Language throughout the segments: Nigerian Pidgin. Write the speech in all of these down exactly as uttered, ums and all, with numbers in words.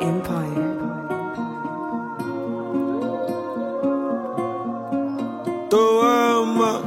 Empire. Toma.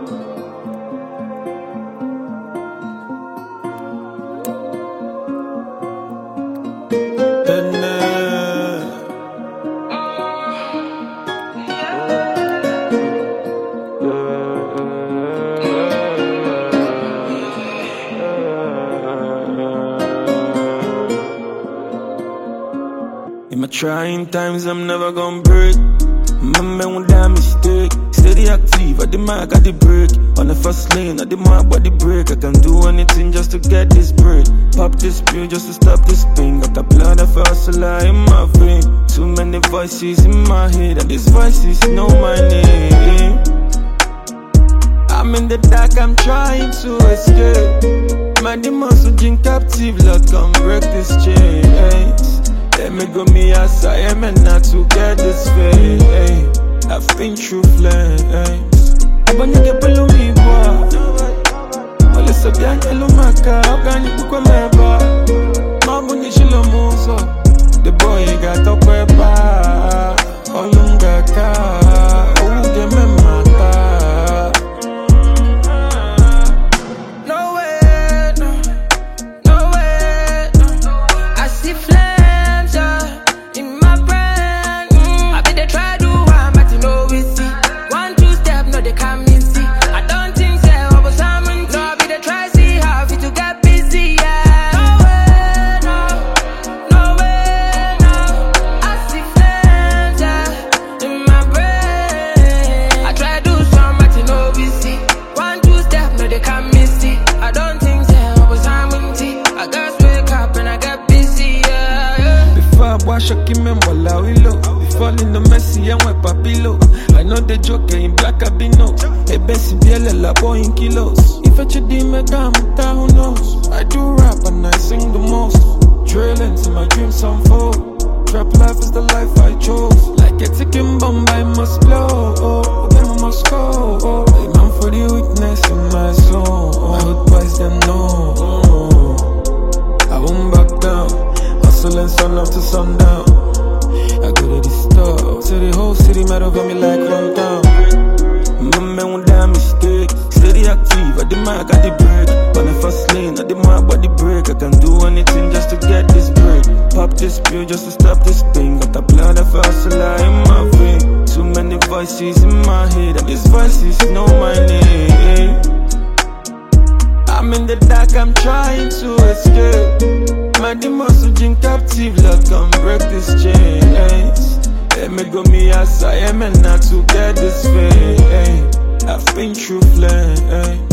In my trying times, I'm never gonna break. My man with that mistake. Steady active, at the mark, at the break. On the first lane, at the mark, at the break. I can do anything just to get this break. Pop this pill just to stop this pain. Got the blood of hustler in my vein. Too many voices in my head, and these voices know my name. I'm in the dark, I'm trying to escape. My demons are in captive, Lord, come break this chains. Let me go me as I am and not to get this fame. I've been through flames. I'm gonna get below me, boy. All this up, young, hello, my car. I'm gonna go my bar. Mom, when you chill on Mozo. The boy, you got up where bar. All you got car. Oh, get me my car. No way, no. No way, no. I see flames. Shocking me while we low. We fall in the messy and wipe a pillow. I know the joker in black albino. A Bessie Biela la boy in kilos. If I should be me down, who knows? I do rap and I sing the most. Drilling till my dreams unfold. Trap life is the life I chose. Like a ticking bomb, I must blow. Then I must go. A man for the weakness in my soul. My hood boys them know. I won't back down. Hustling sun up to sundown. I go to the store, so the whole city mad over me like run down. My man with that mistake. Steady active, at the mark, at the break. On the first lane, at the mark, at the break. I can do anything just to get this break. Pop this pill just to stop this pain. Got the blood of hustler in my vein. Too many voices in my head, and these voices know my name. I'm in the dark, I'm trying to escape. My demons are in captive, Lord, come break this chains. Let me go me as I am and not to get this fame. I've been through flames.